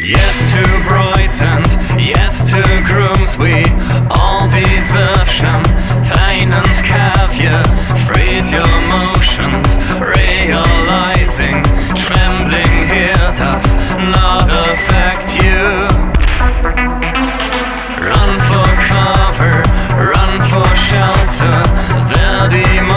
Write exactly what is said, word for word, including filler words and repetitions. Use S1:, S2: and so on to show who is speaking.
S1: Yes to Brighton, yes to grooms, we all deserve champagne and caviar. Freeze your motions, realizing trembling here does not affect you. Run for cover, run for shelter, their demons